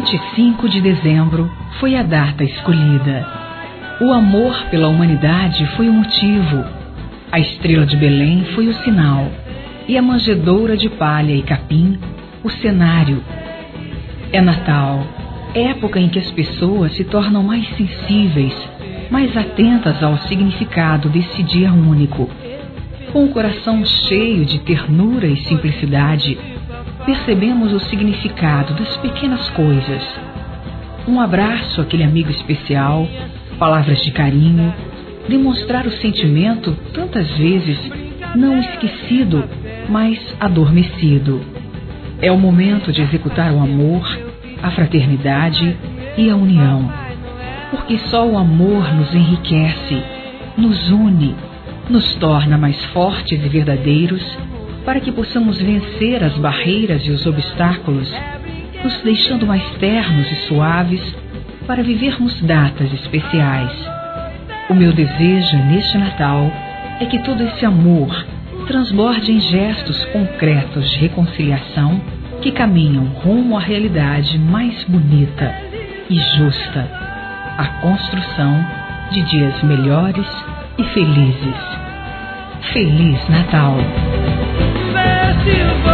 25 de dezembro foi a data escolhida. O amor pela humanidade foi o motivo. A estrela de Belém foi o sinal. E a manjedoura de palha e capim, o cenário. É Natal, época em que as pessoas se tornam mais sensíveis, mais atentas ao significado desse dia único. Com o coração cheio de ternura e simplicidade, percebemos o significado das pequenas coisas. Um abraço àquele amigo especial, palavras de carinho, demonstrar o sentimento tantas vezes não esquecido, mas adormecido. É o momento de executar o amor, a fraternidade e a união. Porque só o amor nos enriquece, nos une, nos torna mais fortes e verdadeiros, para que possamos vencer as barreiras e os obstáculos, nos deixando mais ternos e suaves para vivermos datas especiais. O meu desejo neste Natal é que todo esse amor transborde em gestos concretos de reconciliação que caminham rumo à realidade mais bonita e justa, a construção de dias melhores e felizes. Feliz Natal!